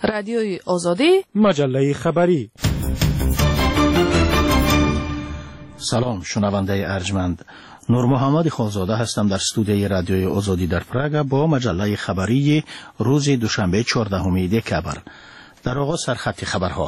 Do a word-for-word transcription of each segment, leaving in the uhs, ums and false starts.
رادیوی آزادی، مجله خبری. سلام شنونده ارجمند، نور محمد خانزاده هستم در استودیوی رادیوی آزادی در پراگ با مجله خبری روز دوشنبه چهاردهم دکبر. در آغاز سرخط خبرها.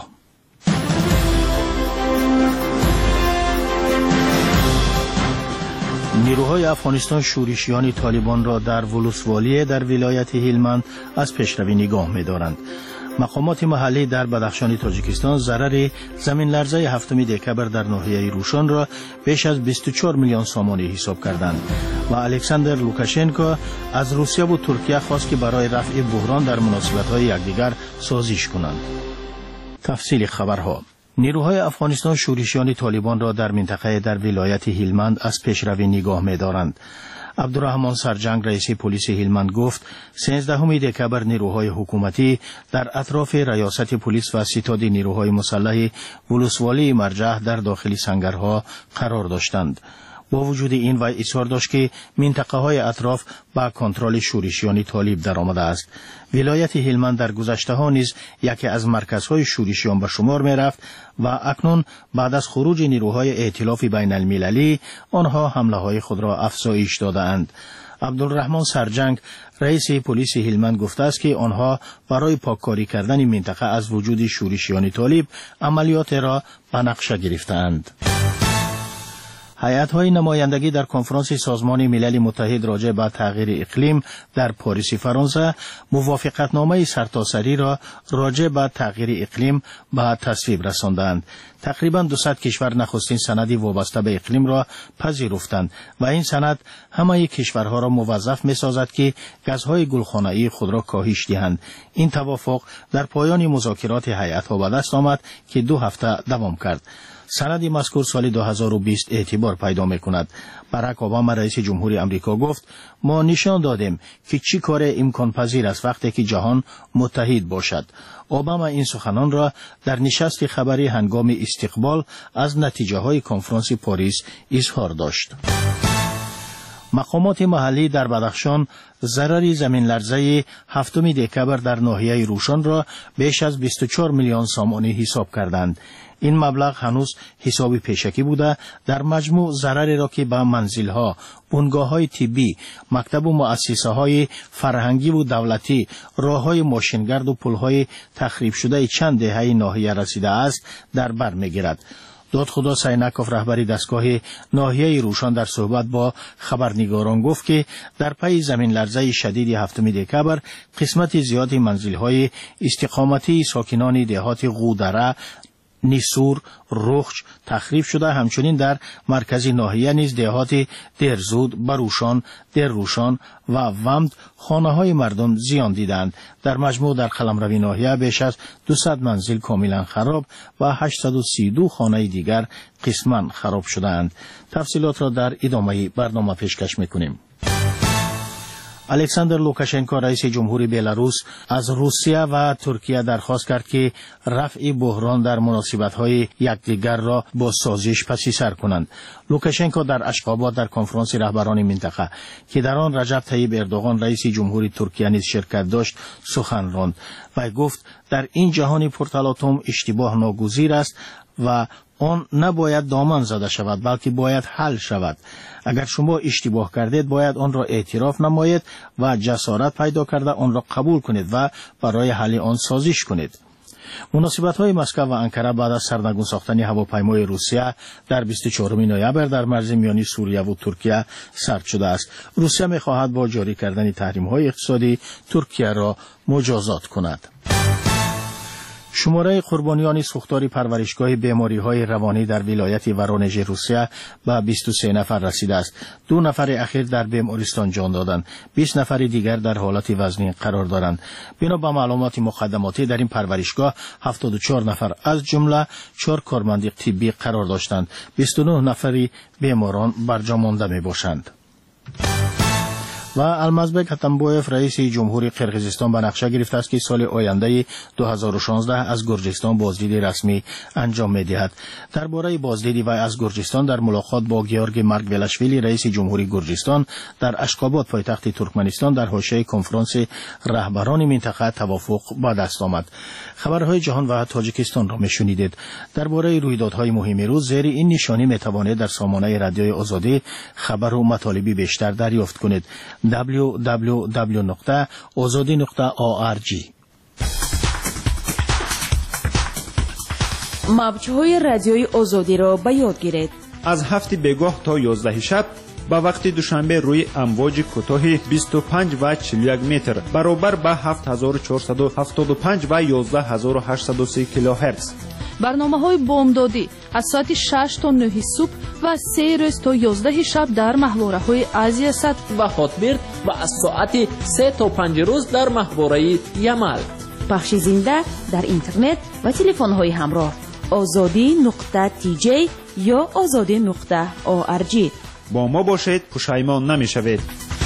نیروهای افغانستان شورشیان طالبان را در ولسوالی در ولایت هلمند از پیشروی نگاه می‌دارند. مقامات محلی در بدخشان تاجیکستان ضرر زمین لرزه هفتم دکبر در ناحیه روشن را بیش از بیست و چهار میلیون سامانی حساب کردند و الکساندر لوکاشنکو از روسیه و ترکیه خواست که برای رفع بحران در مناسبت‌های یکدیگر سازش کنند. تفصیل خبرها. نیروهای افغانستان شورشیان طالبان را در منطقه در ولایت هلمند از پیشروی نگاه می‌دارند. عبدالرحمن سرجنگ رئیس پلیس هلمند گفت سیزدهم دکبر نیروهای حکومتی در اطراف ریاست پلیس و ستاد نیروهای مسلح ولسوالی مرجع در داخل سنگرها قرار داشتند. با وجود این وی اصرار داشت که منطقه های اطراف با کنترل شورشیان طالب در آمده است. ولایت هلمند در گذشته ها نیز یکی از مرکزهای شورشیان به شمار می رفت و اکنون بعد از خروج نیروهای ائتلاف بین المللی آنها حمله های خود را افزایش دادند. عبدالرحمن سرجنگ رئیس پلیس هلمند گفته است که آنها برای پاککاری کردن منطقه از وجود شورشیان طالب عملیات را به نقشه گرفتند. هیئت‌های نمایندگی در کنفرانس سازمان ملل متحد راجع به تغییر اقلیم در پاریس فرانسه موافقتنامه سرتاسری را راجع به تغییر اقلیم به تصویب رساندند. تقریباً دویست کشور نخستین سندی وابسته به اقلیم را پذیرفتند و این سند همه کشورها را موظف می‌سازد که گازهای گلخانه‌ای خود را کاهش دهند. این توافق در پایان مذاکرات هیئت‌ها به دست آمد که دو هفته دوام کرد. سند مذکور سال دو هزار و بیست اعتبار پیدا می‌کند. باراک اوباما رئیس جمهوری آمریکا گفت ما نشان دادیم که چی کار امکان پذیر است وقتی که جهان متحد باشد. اوباما این سخنان را در نشست خبری هنگام استقبال از نتیجه های کنفرانس پاریس اظهار داشت. مقامات محلی در بدخشان ضرر زمین لرزه هفتم دکبر در ناحیه روشن را بیش از بیست و چهار میلیون سامانی حساب کردند. این مبلغ هنوز حسابی پیشکی بوده. در مجموع ضرری را که به منزل‌ها، بنگاه‌های طبی، مکتب و مؤسسه‌های فرهنگی و دولتی، راه‌های ماشینگرد و پل‌های تخریب شده چند دهه ناحیه رسیده است در بر می‌گیرد. دادخدا سینکوف رهبری دستگاه ناحیه روشن در صحبت با خبرنگاران گفت که در پی زمین لرزه شدید هفتم دکبر قسمت زیادی منزل‌های استقامتی ساکنان دهات غودره، نیسور، رخچ تخریب شده. همچنین در مرکزی ناحیه نیز دهات درزود، بروشان، درروشان و ومد خانه‌های مردم زیان دیدند. در مجموع در قلمرو ناحیه بیش از دویست منزل کاملا خراب و هشتصد و سی و دو خانه دیگر قسماً خراب شدند. تفصیلات را در ادامه برنامه پیشکش می‌کنیم. الکساندر لوکاشنکو رئیس جمهوری بلاروس از روسیه و ترکیه درخواست کرد که رفع بحران در مناسبت‌های یکدیگر را با سازش پس‌سر کنند. لوکاشنکو در اشخاباد در کنفرانس رهبران منطقه که در آن رجب طیب اردوغان رئیس جمهوری ترکیه نیز شرکت داشت سخن راند و گفت در این جهان پرتلاطم اشتباه ناگزیر است و آن نباید دامن زده شود بلکه باید حل شود. اگر شما اشتباه کردید باید آن را اعتراف نمایید و جسارت پیدا کرده آن را قبول کنید و برای حل آن سازش کنید. مناسبت‌های مسکو و انکره بعد از سرنگون ساختن هواپیمای روسیه در بیست و چهارم نوامبر در مرز میانی سوریه و ترکیه سرد شده است. روسیه می‌خواهد با جاری کردن تحریم‌های اقتصادی ترکیه را مجازات کند. شماره قربانیان سوختار پرورشگاه بیماری‌های روانی در ولایت ورونژ روسیه به بیست و سه نفر رسیده است. دو نفر اخیر در بیمارستان جان دادند. بیست نفر دیگر در حالت وزنی قرار دارند. بنا به معلومات مقدماتی در این پرورشگاه هفتاد و چهار نفر از جمله چهار کارمند طبی قرار داشتند. بیست و نه نفری بیماران برجا مانده می‌باشند. و المازبک اتمبویف رئیس جمهوری قرقیزستان به نقشه گرفته است که سال آینده دو هزار و شانزده از گرجستان بازدید رسمی انجام می‌دهد. درباره بازدید وی از گرجستان در ملاقات با گیورگ مرگولاشویلی رئیس جمهوری گرجستان در اشخاباد پایتخت ترکمنستان در حاشیه کنفرانس رهبران منطقه توافق به دست آمد. خبرهای جهان و تاجیکستان را میشنیدید. درباره رویدادهای مهم روز زیر این نشانی میتوانید در سامانه رادیوی آزادی خبر و مطالبی بیشتر دریافت کنید. دبلیو دبلیو دبلیو نقطه آزادی نقطه او آر جی. موج‌های رادیوی آزادی را به یاد گیرید. از هفت بگاه تا یازده شب با وقت دوشنبه روی امواج کوتاه بیست و پنج و چهل و یک متر برابر با هفت هزار و چهارصد و هفتاد و پنج و یازده هزار و هشتصد و سی کیلوهرتز. برنامه‌های بامدادی از ساعت شش تا نه صبح و سه روز تا یازده شب در محوره‌های آسیا صد و هاتبرد و از ساعت سه تا پنج روز در محوره یمل. پخش زنده در اینترنت و تلفن‌های همراه آزادی نقطه تی جی یا آزادی نقطه او آر جی. با ما باشید، پشیمان نمی‌شوید.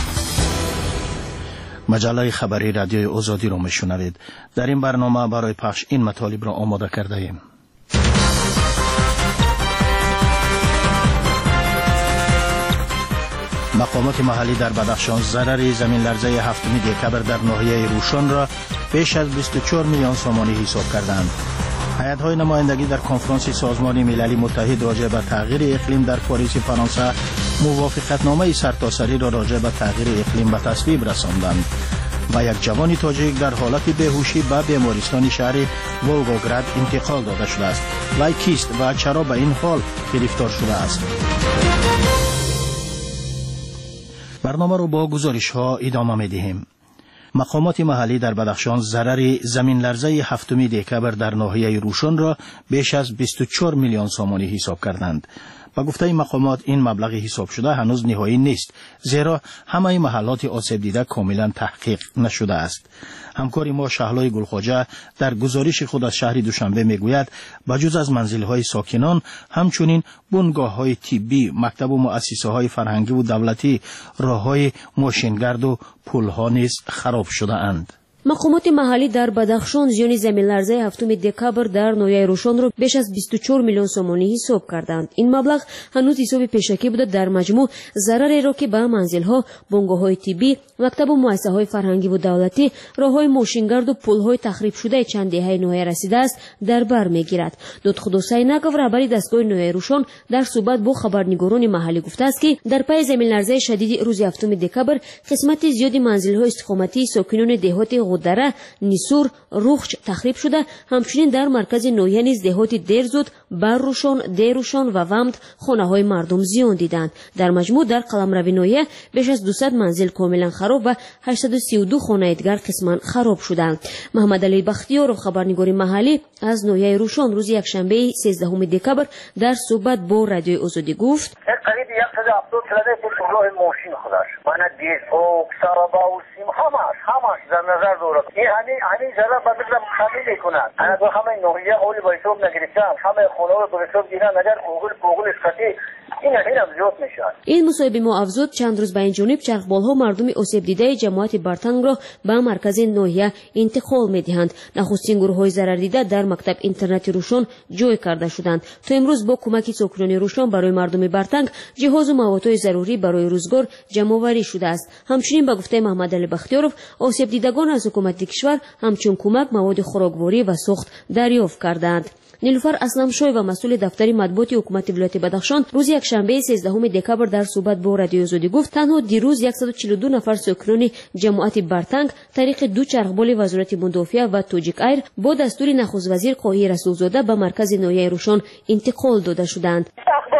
مجله خبری رادیوی آزادی را میشنوید. در این برنامه برای پخش این مطالب را آماده کرده ایم. مقامات محلی در بدخشان ضرر زمین لرزه هفتم دکبر در ناحیه روشن را بیش از بیست و چهار میلیون سومانی حساب کردند. هیئت‌های نمایندگی در کنفرانس سازمان ملل متحد راجع به تغییر اقلیم در پاریس فرانسه موافقتنامه سرتاسری را راجع به تغییر اقلیم به تصویب رساندند و یک جوان تاجیک در حالت بیهوشی به بیمارستان شهر ولگوگراد انتقال داده شده است. وی کیست و چرا به این حال گرفتار شده است؟ برنامه را با گزارش ها ادامه می‌دهیم. مقامات محلی در بدخشان ضرر زمین لرزه هفتم دکبر در ناحیه روشن را بیش از بیست و چهار میلیون سومانی حساب کردند. با گفته مقامات این مبلغ حساب شده هنوز نهایی نیست، زیرا همه محلات آسیب دیده کاملا تحقیق نشده است. همکار ما شهلای گلخواجه در گزارش خود از شهر دوشنبه میگوید بجز از منزل‌های ساکنان همچنین بنگاه‌های طبی، مکتب و مؤسسه‌های فرهنگی و دولتی، راه‌های ماشینگرد و پل‌ها نیز خراب شده اند. مقامات محلی در بدخشان زیان زمین لرزه هفتم دکبر در ناحیه روشن را بیش از بیست و چهار میلیون سومانی حساب کردند. این مبلغ هنوز حساب پیشکی بوده. در مجموع ضرری را که به منزل‌ها، بنگاه‌های طبی، مکتب و مؤسسه‌های فرهنگی و دولتی، راه‌های ماشینگرد و پل‌های تخریب شده چند دهه ناحیه رسیده است در بر می‌گیرد. دادخدا حسینکov رهبر دستگاه ناحیه روشن در صحبت با خبرنگاران محلی گفته است که در پی زمین لرزه شدید روز هفتم دکبر قسمت زیادی منزل‌های استقامتی ساکنان دهات غدره، نیسور، روخچ تخریب شده. همچنین در مرکز ناحیه نیز دهات درزود، برروشان، دیروشان و ومد خانه‌های مردم زیان دیدند. در مجموع در قلمرو ناحیه بیش از دویست منزل کاملا خراب و هشتصد و سی و دو خانه دیگر قسما خراب شدند. محمد علی بختیار خبرنگار محلی از ناحیه روشن روز یکشنبه سیزدهم دکبر در صحبت با رادیوی آزادی گفت: قریب صد و هفتاد کیلومتر راه ماشین خودش من دیسو سرابا و سیم همش همش در نظر دارم. این همین همین ضرر به مثل خمی میکنند. انا دو همه ناحیه اولی با حساب نگرفتم، همه خونه رو به حساب گیرن، اگر گوگل گوگل اسکاتی این هم زیاد میشه. این مصاحبه ما افزود چند روز به این جانب چرخبال‌ها مردم آسیب دیده جماعت برتنگ را به مرکز ناحیه انتقال میدهند. نخستین گروه‌های ضرر دیده در مکتب اینترنت روشن جای کرده شدند. تا امروز با کمک ساکنان روشن برای مردم برتنگ جهاز و موادهای ضروری برای روزگار جمع‌آوری شده است. همچنین به گفته محمد علی بختیارov آسیب دیدگان از حکومت کشور همچون کمک مواد خوراکواری و سوخت دریافت کردند. نیلوفر اسلمشوی و مسئول دفتر مطبوعات حکومت ولایت بدخشان روز یکشنبه سیزدهم دکبر در صحبت با رادیو آزادی گفت تنها دیروز صد و چهل و دو نفر ساکنان جماعت برتنگ طریق دو چرخبال وزارت مدافعه و توجیک ایر با دستور نخست وزیر قاهی رسولزاده به مرکز ناحیه روشن انتقال داده شدند.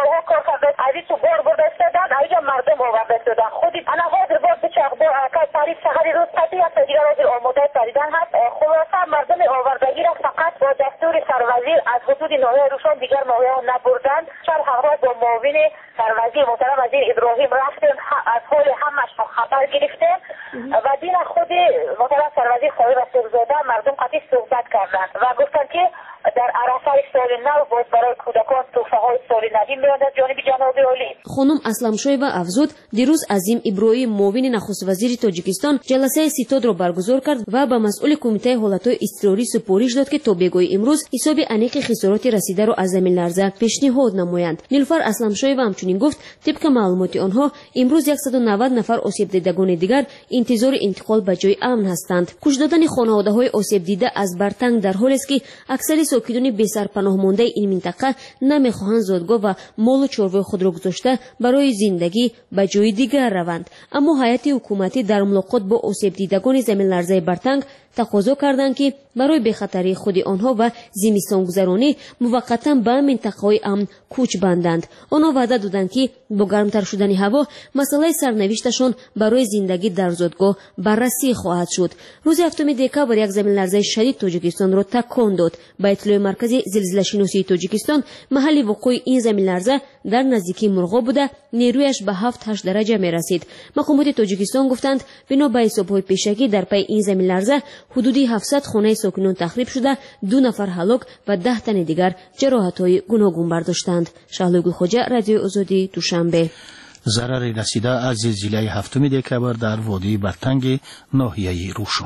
مردم آورده شدن خودی انا حاضر بود به چرخبال که تاریخ شهر روز پتی یا دیگر از آماده پریدن هست. خلاصه مردم آوردگی را فقط با دستور سروزیر از حدود ناحیه روشن دیگر ناحیه ها نبردند. چند حقوق با معاون سروزیر محترم وزیر ابراهیم رفتیم از حال همش خبر گرفتیم و دین خود محترم سروزیر قاهی رسولزاده مردم قطعی صحبت کردند و گفتند که در عرصه سال نو باز برای کودکان تحفه های سال نوی میاد از جانب جناب عالی. خانم اسلمشویوا افزود دیروز عظیم ابراهیم معاون نخست وزیر تاجیکستان جلسه ستاد را برگزار کرد و به مسئول کمیته حالتهای اضطراری سپارش داد که تا بگوی امروز حساب انیق خسارات رسیده را از زمین لرزه پیشنهاد نمایند. نیلوفر اسلمشویوا همچنین گفت طبق معلومات آنها امروز صد و نود نفر آسیب دیدگان دیگر انتظار انتقال به جای امن هستند. کش دادن خانواده های آسیب دیده از برتنگ در حالی است که اکثر ساکنان بی سرپناه مانده این منطقه نمیخواهند زادگاه و مال و چاروای خود را گذاشته برای زندگی به جای دیگر روند. اما هیئت حکومتی در ملاقات با آسیب دیدگان زمین لرزه برتنگ تقاضا کردند که برای بخطری خود آنها و زمستان گذرانی موقتا به منطقه‌های امن کوچ بندند. آنها وعده دادند که با گرمتر شدن هوا مسئله سرنوشتشان برای زندگی در زادگاه بررسی خواهد شد. روز هفتم دکبر یک زمین لرزه شدید تاجیکستان را تکان داد. به اطلاع مرکز زلزله شناسی تاجیکستان محل وقوع این زمین لرزه در نزدیکی مرغاب بوده، نیرویش به هفت هشت درجه می رسید. مقامات تاجیکستان گفتند بنا به حساب‌های پیشکی در پی این زمین لرزه حدودی هفتصد خانه ساکنان تخریب شده، دو نفر هلاک و ده تن دیگر جراحت‌های گوناگون برداشتند. شهلا گلخوجه، رادیو آزادی، دوشنبه. ضرر رسیده از زلزله هفتم دکبر در وادی برتنگ ناحیه روشن.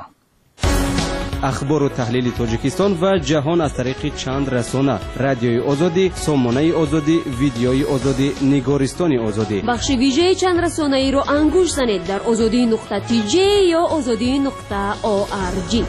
اخبار و تحلیل تاجیکستان و جهان از طریق چند رسانه: رادیوی آزادی، سامانه آزادی، ویدیوی آزادی، نگارستان آزادی. بخش ویژه چند رسانه ای را انگوش زنید در آزادی نقطه تی جی یا آزادی نقطه او آر جی.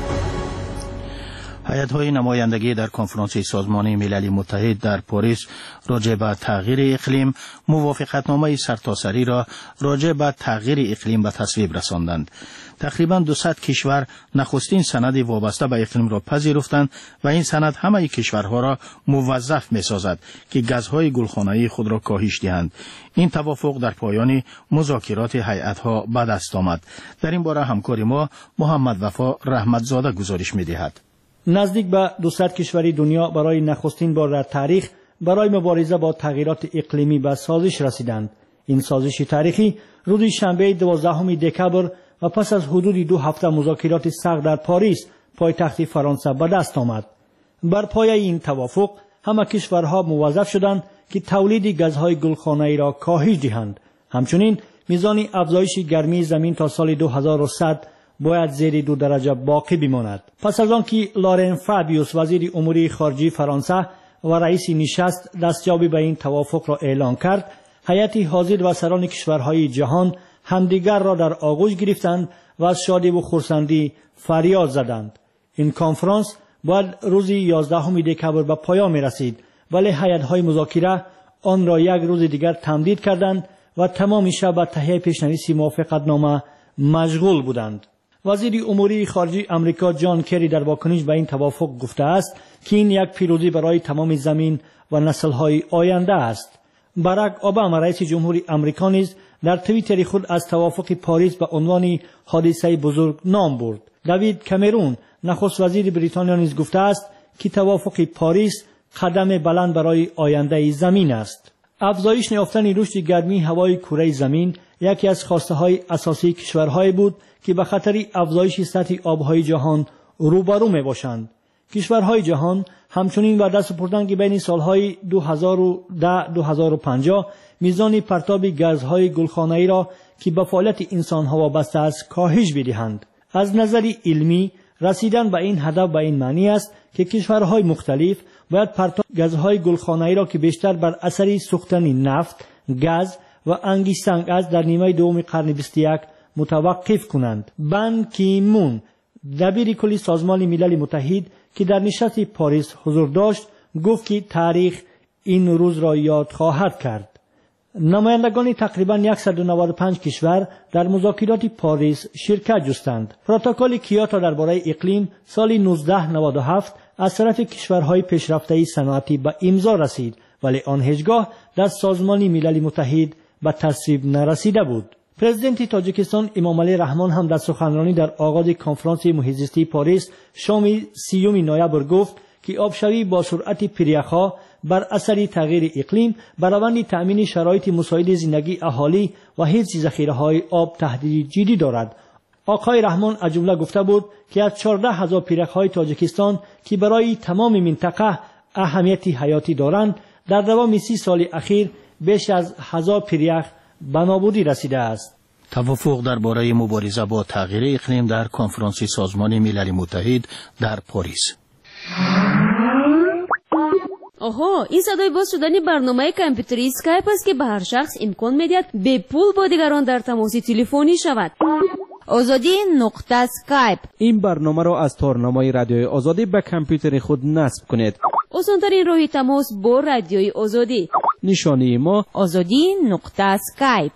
هیئت‌های نمایندگی در کنفرانس سازمان ملل متحد در پاریس راجع به تغییر اقلیم موافقتنامه سرتاسری را راجع به تغییر اقلیم به تصویب رساندند. تقریباً دویست کشور نخستین سند وابسته به اقلیم را پذیرفتند و این سند همه کشورها را موظف می‌سازد که گازهای گلخانه‌ای خود را کاهش دهند. این توافق در پایان مذاکرات هیئت‌ها به دست آمد. در این باره همکار ما محمد وفا رحمتزاده گزارش می‌دهد. نزدیک به دویست کشور دنیا برای نخستین بار در تاریخ برای مبارزه با تغییرات اقلیمی به سازش رسیدند. این سازش تاریخی روز شنبه دوازدهم دکبر و پس از حدود دو هفته مذاکرات سخت در پاریس پایتخت فرانسه به دست آمد. بر پایه این توافق همه کشورها موظف شدند که تولید گازهای گلخانه‌ای را کاهش دهند. همچنین میزان افزایش گرمی زمین تا سال دو هزار و صد باید زیر دو درجه باقی بماند. پس از آنکه لارن فابیوس وزیر امور خارجه فرانسه و رئیس نشست دستیابی به این توافق را اعلان کرد، هیئت حاضر و سران کشورهای جهان همدیگر را در آغوش گرفتند و از شادی و خرسندی فریاد زدند. این کنفرانس باید روز یازدهم دکبر به پایان می رسید، ولی هیئت‌های مذاکره آن را یک روز دیگر تمدید کردند و تمام شب به تهیه پیشنویس موافقتنامه مشغول بودند. وزیر امور خارجه امریکا جان کری در واکنش به این توافق گفته است که این یک پیروزی برای تمام زمین و نسل‌های آینده است. باراک اوباما رئیس جمهوری امریکا نیز در توییتر خود از توافق پاریس به عنوان حادثه بزرگ نام برد. دیوید کامرون نخست وزیر بریتانیا نیز گفته است که توافق پاریس قدم بلند برای آینده زمین است. افزایش یافتن رشد گرمی هوای کره زمین یکی از خواسته‌های اساسی کشورهای بود که به خطر افزایش سطح آب‌های جهان روبرو می‌باشند. کشورهای جهان همچنین وعده سپردند که بین سالهای دو هزار و ده تا دو هزار و پنجاه میزان پرتاب گازهای گلخانه‌ای را که به فعالیت انسان‌ها وابسته است کاهش بدهند. از نظر علمی رسیدن به این هدف به این معنی است که کشورهای مختلف باید پرتاب گازهای گلخانه‌ای را که بیشتر بر اثر سوختن نفت، گاز و انگیزسنگ است در نیمه دوم قرن بیست و یک متوقف کنند. بان کی مون دبیر کلی سازمان ملل متحد که در نشست پاریس حضور داشت گفت که تاریخ این روز را یاد خواهد کرد. نمایندگان تقریبا صد و نود و پنج کشور در مذاکرات پاریس شرکت جستند. پروتکل کیوتو درباره اقلیم سال نوزده نود و هفت از طرف کشورهای پیشرفته صنعتی به امضا رسید، ولی آن هیچگاه در سازمان ملل متحد به تصویب نرسیده بود. پرزیدنت تاجیکستان امامعلی رحمان هم در سخنرانی در آغاز کنفرانس محیط زیستی پاریس شام سیوم نوامبر گفت که آبشوی با سرعت پریخا بر اثر تغییر اقلیم بر روند تأمین شرایط مساعد زندگی اهالی و حفظ ذخیره‌های آب تهدید جدی دارد. آقای رحمان از جمله گفته بود که از چهارده هزار پریخ‌های تاجیکستان که برای تمام منطقه اهمیت حیاتی دارند در دوام سی سال اخیر بیش از هزار پیریخ به نابودی رسیده است. توافق درباره مبارزه با تغییر اقلیم در کنفرانس سازمان ملل متحد در پاریس. آها، این صدای باز شدن برنامه کامپیوتری اسکایپ است که به هر شخص امکان می‌دهد به پول با دیگران در تماس تلفنی شود. آزادی نقطه اسکایپ. این برنامه را از تارنامه رادیوی آزادی به کامپیوتر خود نصب کنید. آسان‌ترین راه تماس با رادیوی آزادی. نشانی ما آزادی نقطه اسکایپ.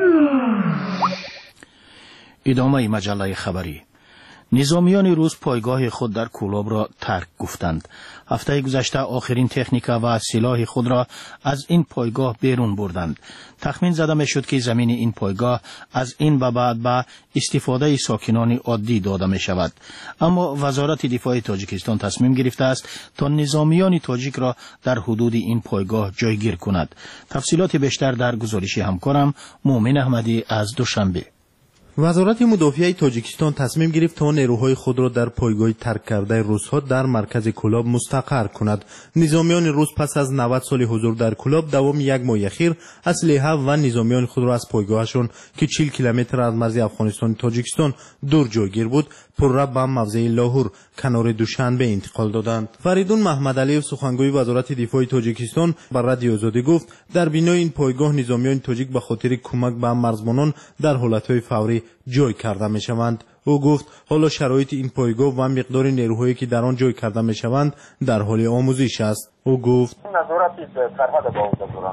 ادامه مجله خبری. نظامیان روس پایگاه خود در کولوب را ترک گفتند. هفته گذشته آخرین تکنیک و سلاح خود را از این پایگاه بیرون بردند. تخمین زده می شد که زمین این پایگاه از این به بعد به استفاده ساکنان عادی داده می شود. اما وزارت دفاع تاجیکستان تصمیم گرفته است تا نظامیان تاجیک را در حدود این پایگاه جایگیر کند. تفصیلات بیشتر در گزارش همکارم مومن احمدی از دوشنبه. وزارت مدافع تاجیکستان تصمیم گرفت تا نیروهای خود را در پایگاه ترک کرده روس‌ها در مرکز کولاب مستقر کند. نظامیان روس پس از نود سال حضور در کولاب دوام یک ماه اخیر اسلحه و نظامیان خود را از پایگاهشان که چهل کیلومتر از مرز افغانستان تاجیکستان دور جایگیر بود پرره به موضع لاهور کنار دوشنبه انتقال دادند. فریدون محمد علیف سخنگوی وزارت دفاع تاجیکستان بر رادیو آزادی گفت در بینای این پایگاه نظامیان تاجیک به خاطر کمک به مرزبانان در حالتهای فوری جای کرده می شوند. او گفت حالا شرایط این پایگاه و مقدار نیروهایی که در آن جای کرده می شوند در حال آموزش است. او گفت نظارت سرحد با او دارند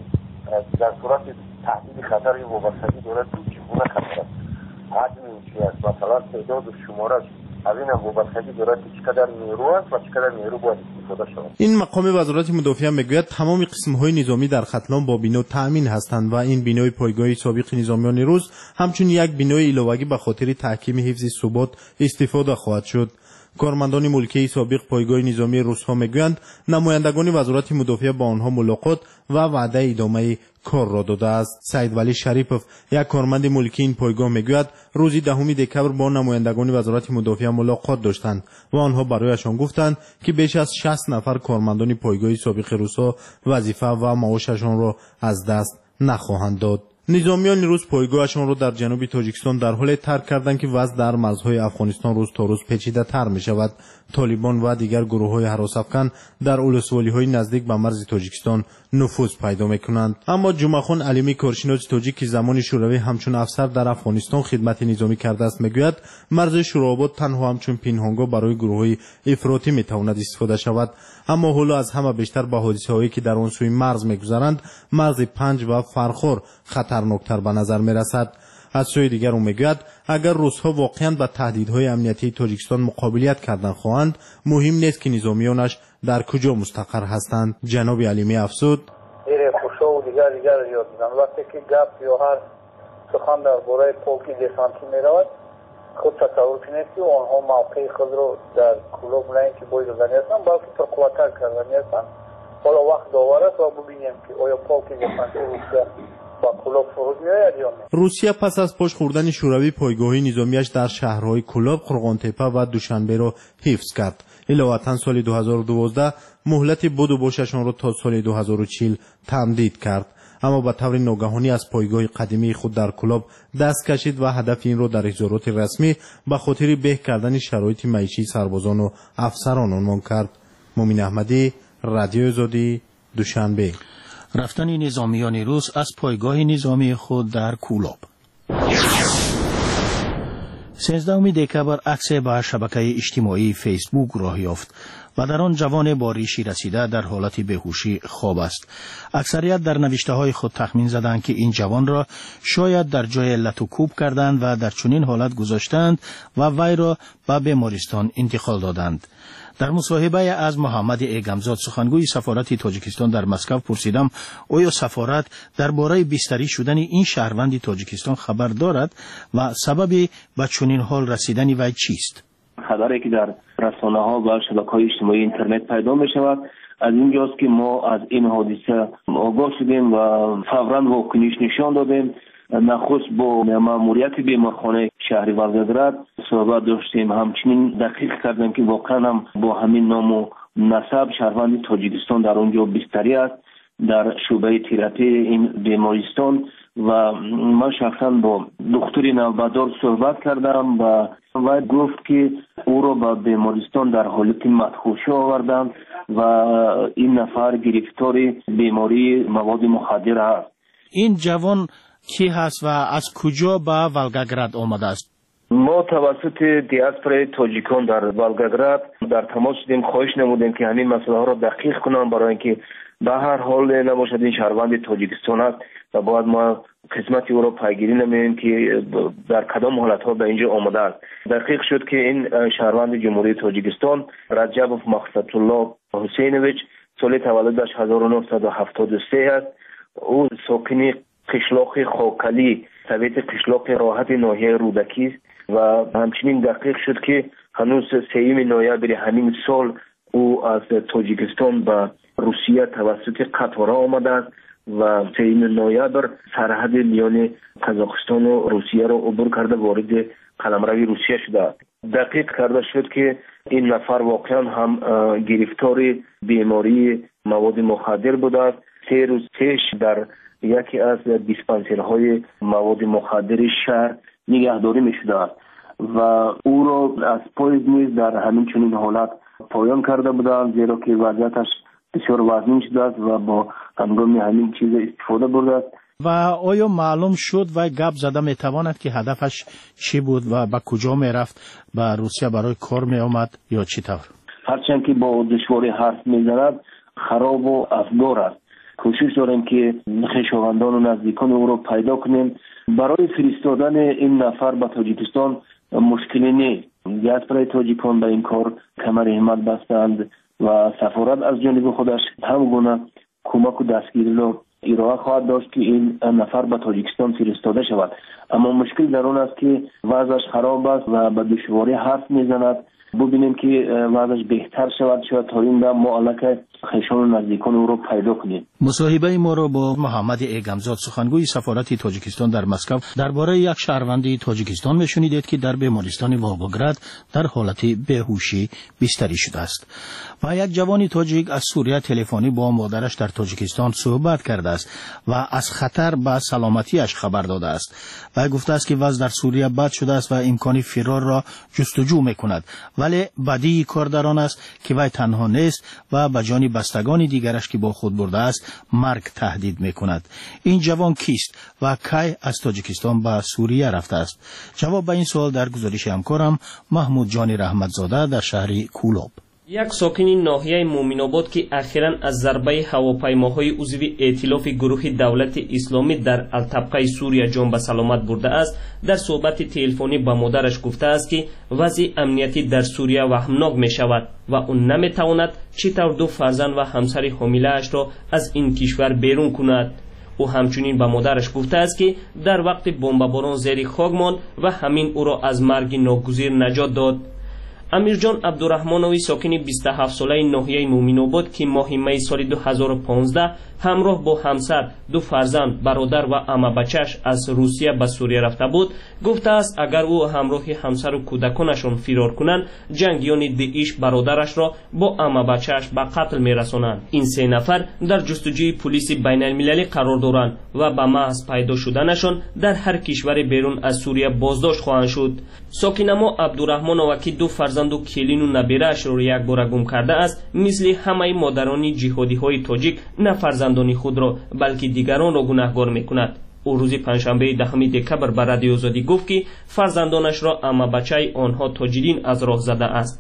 در صورت تهدید خطری وابستگی دارد چگونه خطر است حجم چی است مثلا تعداد و شمارش از این هم وابستگی دارد که چقدر نیرو است و چقدر نیرو باید استفاده شود. این مقام وزارت مدافع میگوید تمام قسم‌های نظامی در ختلان با بنا تأمین هستند و این بنای پایگاه سابق نظامیان روس همچون یک بنای علاوه‌ای به خاطر تحکیم حفظ ثبات استفاده خواهد شد. کارمندان ملکی سابق پایگاه نظامی روس‌ها میگویند نمایندگان وزارت مدافع با آنها ملاقات و وعده ادامه کار را داده است. سید ولی شریپوف یک کارمند ملکی این پایگاه میگوید روز دهم دکبر با نمایندگان وزارت مدافع ملاقات داشتند و آنها برایشان گفتند که بیش از شصت نفر کارمندان پایگاه سابق روس‌ها وظیفه و معاششان را از دست نخواهند داد. نظامیان روس پایگاهشان را در جنوب تاجیکستان در حال ترک کردند که وضع در مرزهای افغانستان روز تا روز پیچیده تر می شود. طالبان و دیگر گروه های هراس افکن در ولسوالی های نزدیک به مرز تاجیکستان نفوذ پیدا می کنند. اما جمعخان علیمی کارشناس تاجیک که زمان شوروی همچون افسر در افغانستان خدمت نظامی کرده است میگوید مرز شوراباد تنها همچون پنهانگاه برای گروه های افراطی می تواند استفاده شود. اما حالا از همه بیشتر به حادثه هایی که در آن سوی مرز میگذرند مرز پنج و فرخور خطرناکتر به نظر می رسد. از سوی دیگر او میگوید اگر روس‌ها واقعاً با تهدیدهای امنیتی تاجیکستان مقابلیت کردن خواهند مهم نیست که نظامیانش در کجا مستقر هستند. جناب علیمی افزود ایره خوشا و دیگر دیگر یاد میدن وقتی که گپ یا هر سخن درباره پولک دسانتی میرود خود تصور کنید که آنها موقع خود را در کلوب نه اینکه باید زدنی هستند بلکه تقویتر کردنی هستند. حالا وقت داور است و ببینیم که آیا پولک دسانتی روسیه روسیه پس از پاش خوردن شوروی پایگاه‌های نظامیش در شهرهای کولاب، قرغانتپه و دوشنبه را حفظ کرد. علاوه سال دو هزار و دوازده مهلت بود و باششان را تا سال دو هزار و چهل تمدید کرد. اما به طور ناگهانی از پایگاه قدیمی خود در کولاب دست کشید و هدف این را در اظهارات رسمی به خاطر بهتر کردن شرایط معیشی سربازان و افسران عنوان کرد. مومن احمدی، رادیو آزادی، دوشنبه. رفتن نظامیان روس از پایگاه نظامی خود در کولاب. سیزدهم دکبر عکس به شبکه اجتماعی فیسبوک راه یافت و در آن جوان با ریشی رسیده در حالت بیهوشی خواب است. اکثریت در نوشته های خود تخمین زدند که این جوان را شاید در جای لت و کوب کردند و در چنین حالت گذاشتند و وی را به بیمارستان انتقال دادند. در مصاحبه از محمد ایگمزاد سخنگوی سفارت تاجیکستان در مسکو پرسیدم آیا سفارت درباره بستری شدن این شهروند تاجیکستان خبر دارد و سبب به چنین حال رسیدن وی چیست؟ خبری که در رسانه ها و شبکه‌های اجتماعی اینترنت پیدا می شود از اینجاست که ما از این حادثه آگاه شدیم و فوراً واکنش نشان دادیم. نخست با ماموریت بیمارخانه شهر ولگراد صحبت داشتیم، همچنین دقیق کردیم که واقعا هم با همین نام و نسب شهروند تاجیکستان در اونجا بستری است در شعبه تراپی این بیمارستان و من شخصا با دکتر نوبادار صحبت کردم و و گفت که او را به بیمارستان در حالت مدهوشی آوردند و این نفر گرفتار بیماری مواد مخدر است. این جوان کی هست و از کجا به ولگاگراد آمده است؟ ما توسط دیاسپورای تاجیکان در ولگاگراد در تماس شدیم، خواهش نمودیم که همین مسئله ها را دقیق کنند برای اینکه به هر حال نباشد این شهروند تاجیکستان است و باید ما قسمت او را پیگیری نماییم که در کدام حالت ها به اینجا آمده است. دقیق شد که این شهروند جمهوری تاجیکستان رجب مقصد الله حسینویچ سال تولدش هزار و نهصد و هفتاد و سه است. او ساکن قشلاق خاکلی سویت قشلاق راحت ناحیه رودکی است و همچنین دقیق شد که هنوز سوم نوامبر همین سال او از تاجیکستان به روسیه توسط قطار آمده است و سوم نوامبر سرحد میان قزاقستان و روسیه را عبور کرده وارد قلمرو روسیه شده است. دقیق کرده شد که این نفر واقعا هم گرفتار بیماری مواد مخدر بوده است. سه روز پیش در یکی از دیسپنسرهای مواد مخدر شهر نگهداری می شده است و او را از پاییز نیز در همین چنین حالت پایان کرده بودند، زیرا که وضعیتش بسیار وزنین شده است و با هنگام همین چیز استفاده برده است. و آیا معلوم شد و گپ زده می تواند که هدفش چی بود و به کجا می رفت؟ به روسیه برای کار می آمد یا چی طور؟ هرچند که با دشواری حرف می زند خراب و افگار است. کوشش داریم که خویشاوندان و نزدیکان او را پیدا کنیم. برای فرستادن این نفر به تاجیکستان مشکلی نیست. دیاسپورای تاجیکان به این کار کمر همت بستند و سفارت از جانب خودش همگونه کمک و دستگیری را ارائه خواهد داشت که این نفر به تاجیکستان فرستاده شود. اما مشکل در آن است که وضعش خراب است و به دشواری حرف میزند. ببینیم که وضعش بهتر شود شاید تا این دم ما الک خویشان و نزدیکان او را پیدا کنیم. مصاحبه ما را با محمد ایگمزاد سخنگوی سفارت تاجیکستان در مسکو درباره یک شهروند تاجیکستان میشنیدید که در بیمارستان ولگاگراد در حالت بیهوشی بستری شده است. و یک جوان تاجیک از سوریه تلفنی با مادرش در تاجیکستان صحبت کرده است و از خطر به سلامتیش خبر داده است و گفته است که وضع در سوریه بد شده است و امکان فرار را جستجو میکند، ولی بدی کار در آن است که وی تنها نیست و به جان بستگان دیگرش که با خود برده است مرگ تهدید میکند. این جوان کیست و کی از تاجیکستان به سوریه رفته است؟ جواب به این سوال در گزارش همکارم محمود جان رحمتزاده در شهر کولوب. یک ساکن ناحیه مومن‌آباد که اخیراً از ضربه هواپیماهای عضوی ائتلاف گروه دولت اسلامی در الطبقه سوریه جان به سلامت برده است، در صحبت تلفنی با مادرش گفته است که وضع امنیتی در سوریه وهمناک می شود و اون نمی تواند چطور دو فرزند و همسر حامله اش را از این کشور بیرون کند. او همچنین به مادرش گفته است که در وقت بمباران زیر خاک ماند و همین او را از مرگ ناگزیر نجات داد. امیرجان عبدالرحمانوی ساکن بیست و هفت ساله ناحیه مومن‌آباد که ماه می سال دو هزار و پانزده همراه با همسر، دو فرزند، برادر و عمه بچه‌اش از روسیه به سوریه رفته بود، گفته است اگر او همراه همسر و کودکانشان فرار کنند، جنگیان داعش برادرش را با عمه بچه‌اش به قتل می‌رسانند. این سه نفر در جستجوی پلیس بین‌المللی قرار دارند و به محض پیدا شدنشان در هر کشور بیرون از سوریه بازداشت خواهند شد. ساکن ما عبدالرحمانوی که دو فرزند و کلین و نبیره‌اش را یک بار گم کرده است، مثل همه مادران جهادی‌های تاجیک نه فرزندان خود را بلکه دیگران را گناهکار می‌کند. او روز پنجشنبه دهم دکبر به رادیو آزادی گفت که فرزندانش را اما بچه آنها تاجدین از راه زده است.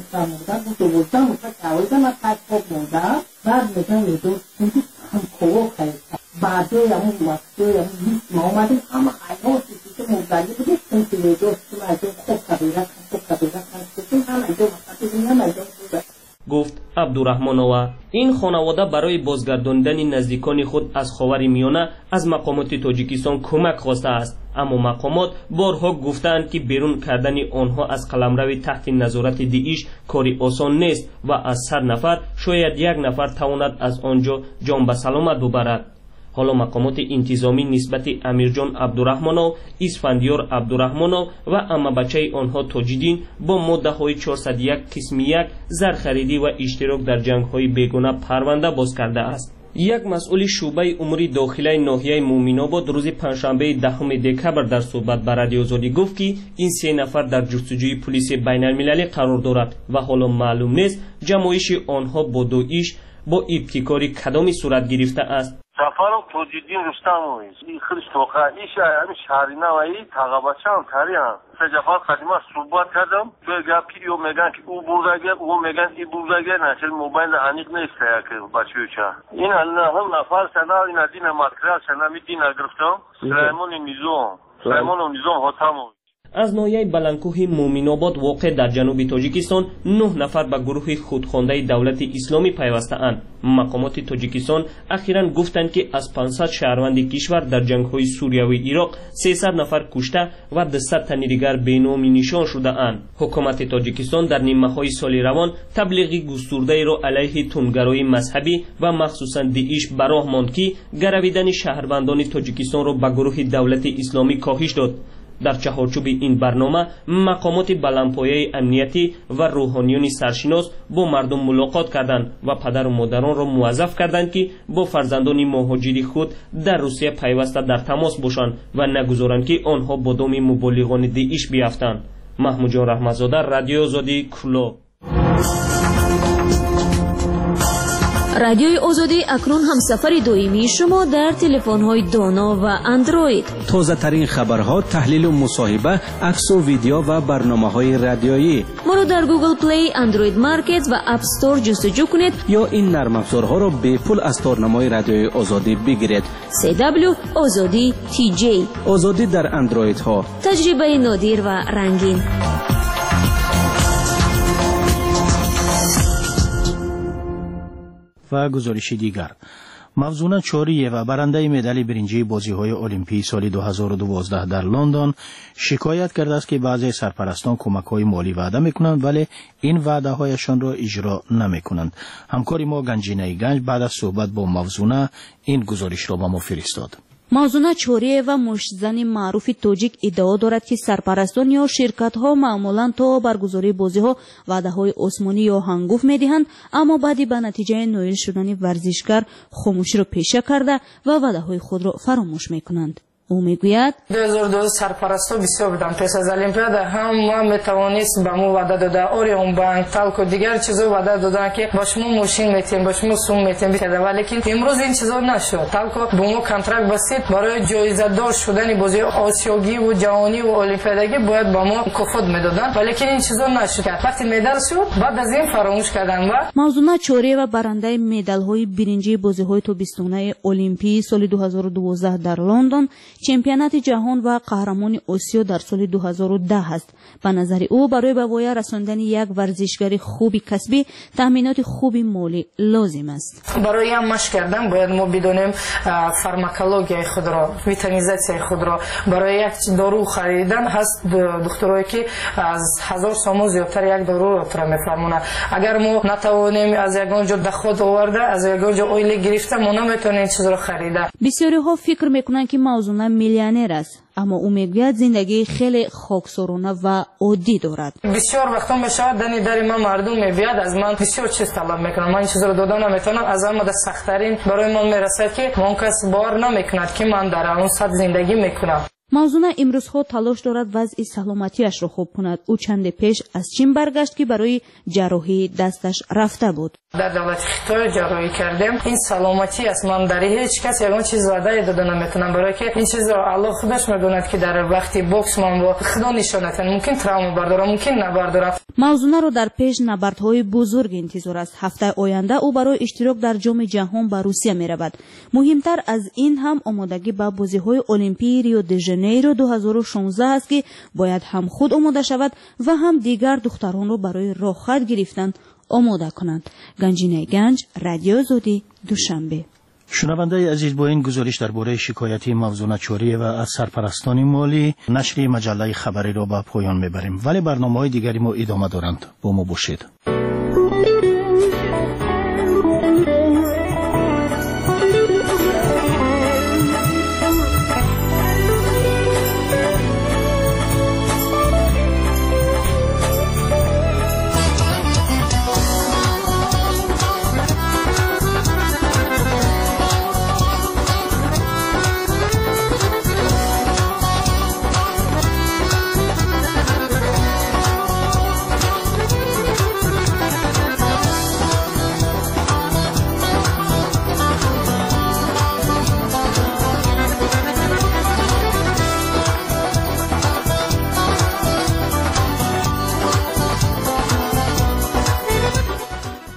گفت عبدالرحمانوی. این خانواده برای بازگرداندن نزدیکان خود از خاور میانه از مقامات تاجیکستان کمک خواسته است، اما مقامات بارها گفتند که بیرون کردن آنها از قلمرو تحت نظارت داعش کاری آسان نیست و از صد نفر شاید یک نفر تواند از آنجا جان به سلامت ببرد. حالا مقامات انتظامی نسبت امیرجان عبدالرحمانو، اسفندیار عبدالرحمانو و اما بچه آنها تاجدین با ماده های چهارصد و یک قسم یک زرخریدی و اشتراک در جنگ های بیگانه پرونده باز کرده است. یک مسئول شعبه امور داخلی ناحیه مومین‌آباد روز پنجشنبه دهم دکبر در صحبت با رادیو آزادی گفت که این سه نفر در جستجوی پلیس بین المللی قرار دارد و حالا معلوم نیست جمعیش آنها با داعش با ابتکاری کدامی صورت گرفته است. سفرم توجیدین رستموی این خیلی توقعیش همین شهری نوایی تقابچم تریم سه جفر قدیما صحبت کردم توی گپی او میگن که او بردگه او میگن ای بردگه نشل موبایل انیق نیست که بچه‌چا این هم نفر سنا این دین ماتریال سنا می دین گرفتم سلیمان نیزوم سلیمان نیزوم هاتمو. از ناحیه بلندکوه مومین‌آباد واقع در جنوب تاجیکستان نه نفر به گروه خودخوانده دولت اسلامی پیوسته اند. مقامات تاجیکستان اخیراً گفتند که از پانصد شهروند کشور در جنگ‌های سوریه و عراق سیصد نفر کشته و دویست تن دیگر بینامی نشان شده اند. حکومت تاجیکستان در نیمه‌های سال روان تبلیغی گسترده را علیه تندگرایی مذهبی و مخصوصاً داعش براه ماند که گرویدن شهروندان تاجیکستان را به گروه دولت اسلامی کاهش داد. در چهارچوب این برنامه مقامات بلندپایه امنیتی و روحانیون سرشناس با مردم ملاقات کردند و پدر و مادران را موظف کردند که با فرزندان مهاجری خود در روسیه پیوسته در تماس باشند و نگذارند که آنها با دام مبلغان داعش بیفتند. محمود جان رحمتزاده، رادیو آزادی، کلو. رادیوی آزادی اکنون همسفر دائمی شما در تلفن‌های دانا و اندروید. تازه ترین خبرها، تحلیل و مصاحبه، عکس و ویدیو و برنامه‌های رادیویی. ما رو در گوگل پلی، اندروید مارکت و اپ استور جستجو کنید یا این نرم افزارها را به پول از تارنمای رادیوی آزادی بگیرید. سی دبلیو آزادی تی جی. آزادی در اندروید ها. تجربه نادر و رنگین. و گزارش دیگر، مفزونه چوریه و برنده مدال برنجی بازی‌های المپی سال دو هزار و دوازده در لندن شکایت کرده است که بعضی سرپرستان کمک‌های مالی وعده می‌کنند ولی این وعده‌هایشان را اجرا نمی‌کنند. همکار ما گنجینه گنج بعد از صحبت با مفزونه این گزارش را به ما فرستاد. مفزونه چوریه و مشتزن معروف توجیک ادعا دارد که سرپرستان یا شرکت‌ها معمولاً تا برگزاری بازی‌ها وعده‌های عثمانی یا هنگفت می‌دهند، اما بعدی به نتیجه نایل شدن ورزشکار خاموشی را پیشه کرده و وعده‌های خود را فراموش می‌کنند. او میگوید دو هزار و دوازده سرپرستا بسیار بودن پس از المپیاد هم ما میتوانست به ما وعده داده اوریون بانک تالک و دیگر چیزا وعده دادن که با شما ماشین میتیم با شما سوم میتیم بده ولی امروز این چیزا نشد. تالک با ما کنترکت بستید برای جایزه دار شدن بازی آسیایی و جهانی و المپیادی باید با ما مکافات میدادن ولی این چیزا نشد. وقتی مدال شد بعد از این فراموش کردن. و مفزونه چوریه و برنده مدال‌های برنجی بازی‌های تابستانه المپی سال دو هزار و دوازده در لندن، چمپیونات جهان و قهرمان آسیا در سال دو هزار و ده است. به نظر او برای به پایان رساندن یک ورزشکار خوبی کسبی تامینات خوبی مالی لازم است. برای هم مشق کردن باید ما بدونیم فارماکولوژی خود را، ویتامینیزاسیون خود را. برای یک دارو خریدن هست دکترایی که از هزار سوم زیادتر یک دارو را تر میفرمونه. اگر ما نتوانیم از یک جا خود آورده از یک جا اویل گرفته ما نمیتونیم چیز را خریده. بسیاری ها فکر میکنند که موضوع میلیونر است، اما او میگوید زندگی خیلی خاکسارانه و عادی دارد. بسیار وقتا میشود دنی در من مردم میبیاد از من بسیار چیز طلب میکنم، من این چیز رو دادن نمیتونم، از اما در سختترین برای من میرسد که من کس باور نمیکند که من در اون سطح زندگی میکنم. مفزونه امروزها تلاش دارد وضع سلامتیش را خوب کند. او چند پیش از چین برگشت که برای جراحی دستش رفته بود. در دولت خطای جراحی کردیم. این سلامتی است، من در هیچ کس یگان چیز وعده داده نمیتونم برای که این چیز را الله خودش میدوند که در وقتی بوکس من با خدا نشانت ممکن تراوم بردارم ممکن نبردارم. مفزونه را در پیش نبردهای بزرگ انتظار است. هفته آینده او برای اشتراک در جام جهان به روسیه میرود. مهمتر از این هم آمادگی به بازی‌های المپی ریو د ژانیرو دو هزار و شانزده است که باید هم خود آماده شود و هم دیگر دختران را برای راه خط گرفتن آماده کنند. گنجینه گنج، رادیو آزادی، دوشنبه. شنونده عزیز، با این گزارش درباره شکایتی مفزونه چوریه و از سرپرستان مالی نشر مجله خبری را به پایان میبریم، ولی برنامه‌های دیگری ما ادامه دارند. با ما باشید.